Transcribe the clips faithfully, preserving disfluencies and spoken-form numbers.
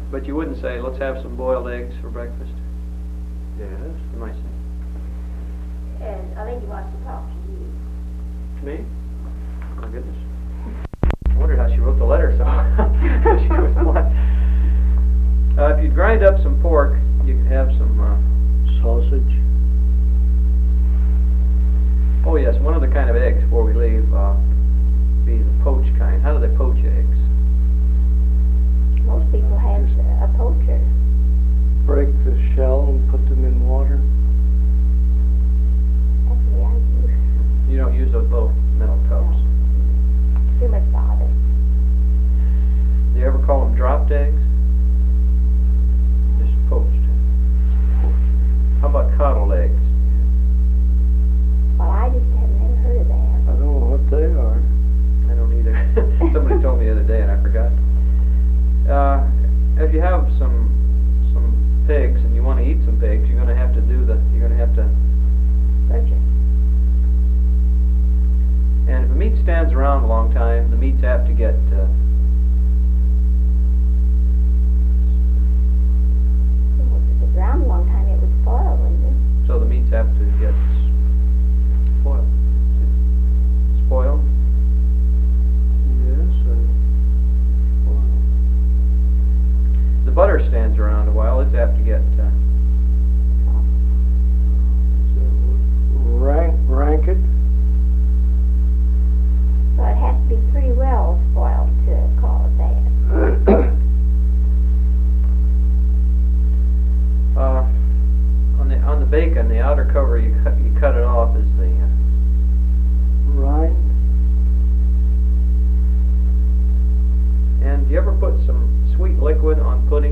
But you wouldn't say, let's have some boiled eggs for breakfast. Yes. You might say. And I think he wants to talk to you. To me? Oh my goodness. I wondered how she wrote the letter, so she was what? Uh, if you grind up some pork, you can have some uh, Sausage. oh yes, one other kind of eggs before we leave, uh, be the poached kind. How do they poach eggs? Most people have a poacher. Break the shell and put them in water. That's the way I do. You don't use those little metal tubs. Too much bother. Do you ever call them dropped eggs? Just poached. How about coddled eggs? Well, I just have never heard of that. I don't know what they are. I don't either. Somebody told me the other day and I forgot. Uh, if you have some some pigs and you want to eat some pigs, you're going to have to do the. You're going to have to. Butcher. And if the meat stands around a long time, the meat's apt to get. Uh, If it's around a long time, it would spoil, wouldn't it? so the meat's apt to get spoiled. Spoiled. Yes. I, well, The butter stands around a while. It's apt to get. Uh, rank, ranked. So it has to be pretty well spoiled to call it that. Uh, on the on the bacon, the outer cover you cut you cut it off is the uh, Rind. and do you ever put some sweet liquid on pudding?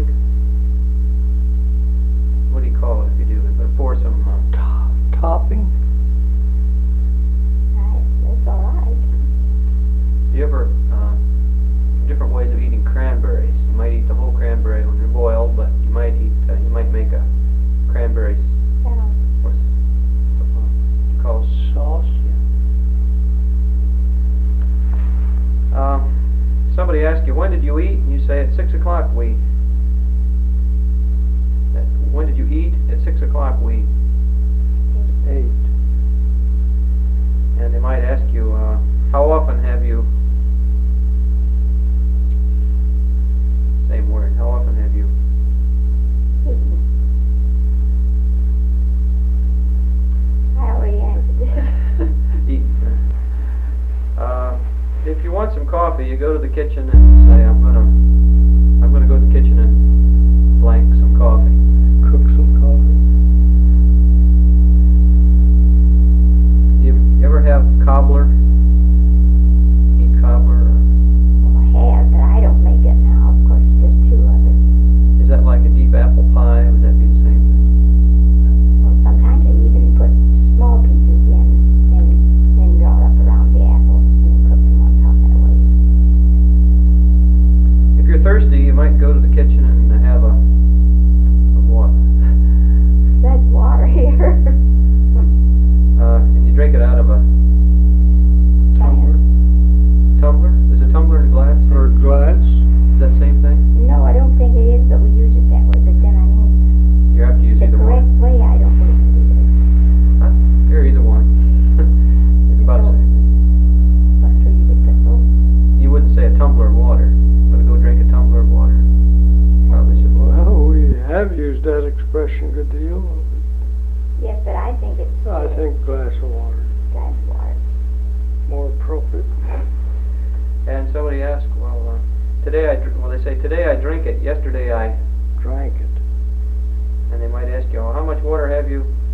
What do you call it if you do it? But pour some. Uh, To- topping. Right, that's all right. do you ever uh, different ways of eating cranberries? You might eat the whole cranberry when they're boiled, but you might eat uh, you might make a cranberry. Now, What's it called? Sauce. Um, somebody asks you, when did you eat? And you say, at six o'clock we. That, when did you eat? At six o'clock we. Eight. And they might ask you, uh, how often have you. Same word. How often have you. I already answered this. eaten? Uh, if you want some coffee, you go to the kitchen and say, I'm gonna. I'm gonna go to the kitchen and blank some coffee. Cook some coffee. You, you ever have cobbler? Eat cobbler? Or Well, I have, but I don't make it now. Of course, just two of it. is that like a deep apple pie? Would that be the same thing? Well, sometimes I even put small pieces in and then draw up around the apple and cook them on top that way. If you're thirsty, you might go to the kitchen and have a, a what? That's water here. Uh, and you drink it out of a Tumbler. tumbler. Is a tumbler in a glass? Or glass. Is that the same thing? No, I don't think it is, but we use it that way. But then I mean, You have to use the either correct one. way, I don't believe it is. Huh? You're either one. It's about the same thing. But sure you could put both. You wouldn't say a tumbler of water. I'm gonna go drink a tumbler of water. Probably should. Well, we have used that expression a good deal. Yes, but I think it's I think glass of water glass water. more appropriate. And somebody asked, well, uh, today I, dr- well, they say today I drink it. Yesterday I, Drank it. and they might ask you, well, how much water have you